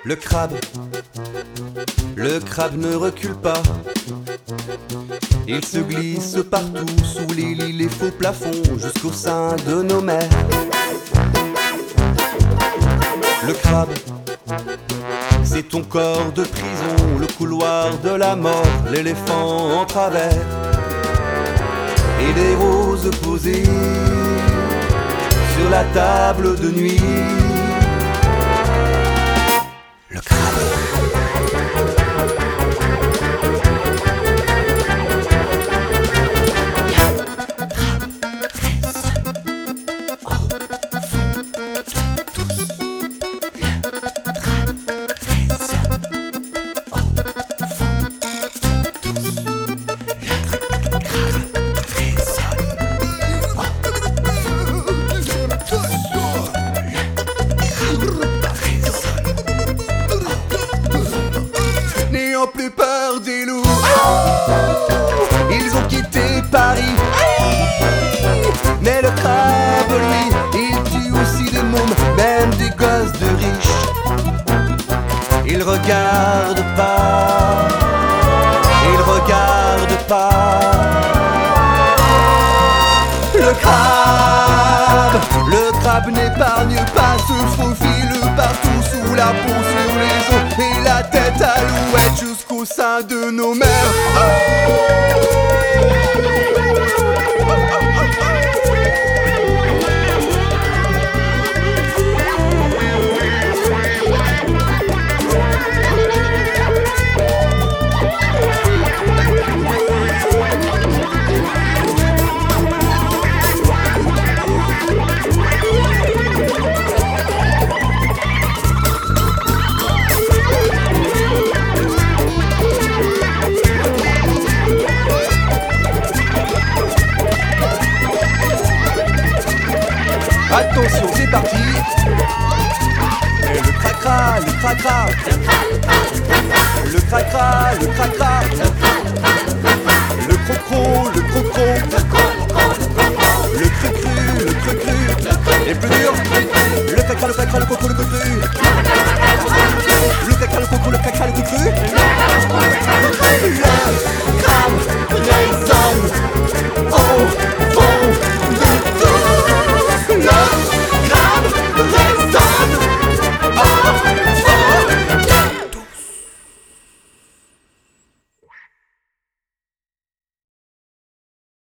Le crabe ne recule pas. Il se glisse partout, sous les lits, les faux plafonds, jusqu'au sein de nos mers. Le crabe, c'est ton corps de prison, le couloir de la mort, l'éléphant en travers, et des roses posées sur la table de nuit. Le crabe. N'ayant plus peur des loups, ils ont quitté Paris. Mais le crabe, lui, il tue aussi des mômes, même des gosses de riches. Il regarde pas, il regarde pas. Le crabe n'épargne pas, se faufile partout sous la peau, sur les os et la tête alouette jusqu'au sein de nos mers. Attention, c'est parti. Et le cracra, le cracra, le cracra, le cracra, le crocro, le crocro.